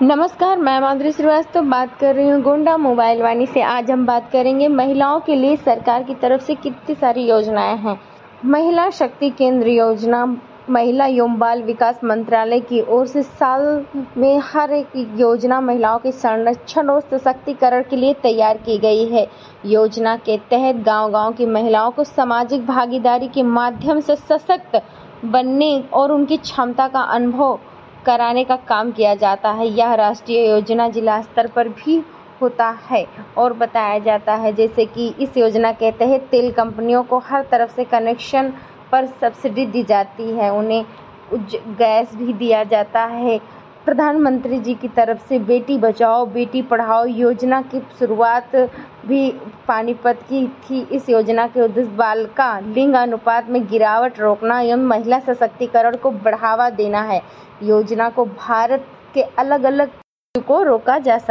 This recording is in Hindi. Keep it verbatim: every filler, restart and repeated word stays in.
नमस्कार, मैं माधुरी श्रीवास्तव बात कर रही हूँ गोंडा मोबाइल वाणी से। आज हम बात करेंगे महिलाओं के लिए सरकार की तरफ से कितनी सारी योजनाएं हैं। महिला शक्ति केंद्र योजना महिला एवं बाल विकास मंत्रालय की ओर से साल में हर एक योजना महिलाओं के संरक्षण और सशक्तिकरण के लिए तैयार की गई है। योजना के तहत गांव-गांव की महिलाओं को सामाजिक भागीदारी के माध्यम से सशक्त बनने और उनकी क्षमता का अनुभव कराने का काम किया जाता है। यह राष्ट्रीय योजना जिला स्तर पर भी होता है और बताया जाता है, जैसे कि इस योजना के तहत तेल कंपनियों को हर तरफ से कनेक्शन पर सब्सिडी दी जाती है, उन्हें गैस भी दिया जाता है। प्रधानमंत्री जी की तरफ से बेटी बचाओ बेटी पढ़ाओ योजना की शुरुआत भी पानीपत की थी। इस योजना के उद्देश्य बालिका लिंग अनुपात में गिरावट रोकना एवं महिला सशक्तिकरण को बढ़ावा देना है। योजना को भारत के अलग अलग को रोका जा सकता है।